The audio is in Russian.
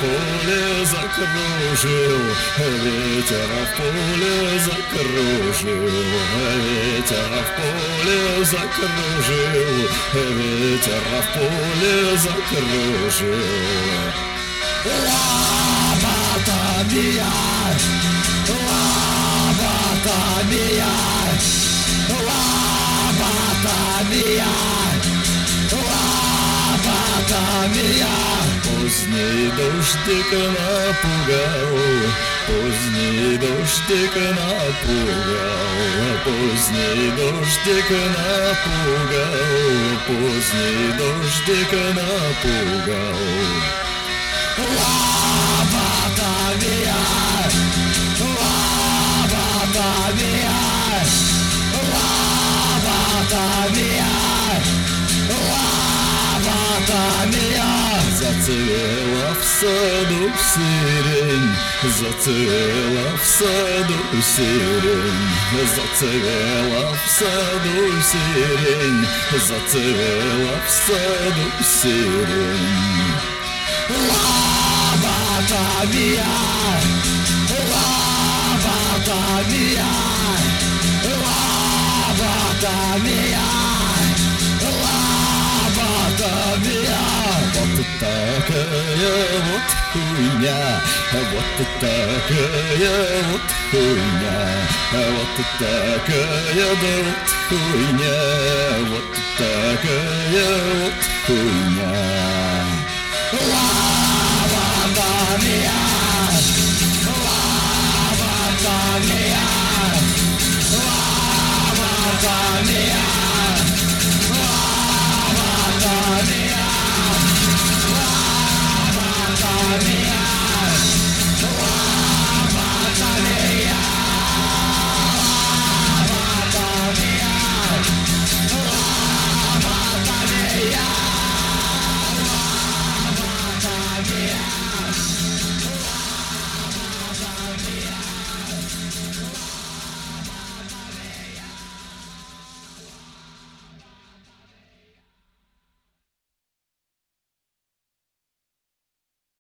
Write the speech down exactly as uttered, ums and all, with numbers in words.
поле закружил, ветер в поле закружил, ветер в поле закружил, ветер в поле закружил. Лабата мия, лабата мия, лабата мия, лабата мия. Поздний дождик напугал, поздний дождик напугал, поздний дождик напугал, поздний дождик напугал. Лабата мия, лабата мия, лабата мия, лабата мия. Зацвела в саду сирень, зацвела в саду сирень, зацвела в саду сирень, зацвела в саду сирень. Лабата мия, лабата мия, лабата мия, лабата мия. Вот такая вот хуйня, вот такая вот хуйня, вот такая да вот хуйня, вот такая вот хуйня. Лабата мия.